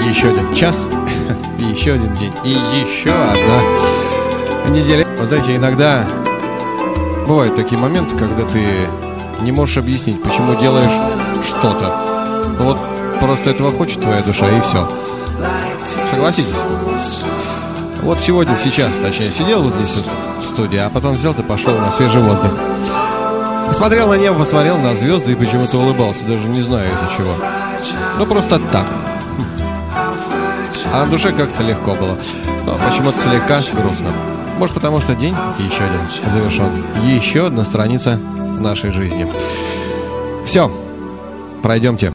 еще один час, и еще один день, и еще одна неделя. Вы знаете, иногда бывают такие моменты, когда ты не можешь объяснить, почему делаешь что-то. Вот просто этого хочет твоя душа, и все. Согласитесь? Вот сегодня, сейчас, точнее, сидел вот здесь вот в студии, а потом взял и пошел на свежий воздух. Посмотрел на небо, посмотрел на звезды и почему-то улыбался. Даже не знаю из-за чего. Ну, просто так. А на душе как-то легко было. Но почему-то слегка грустно. Может, потому что день еще один завершен. Еще одна страница нашей жизни. Все, пройдемте.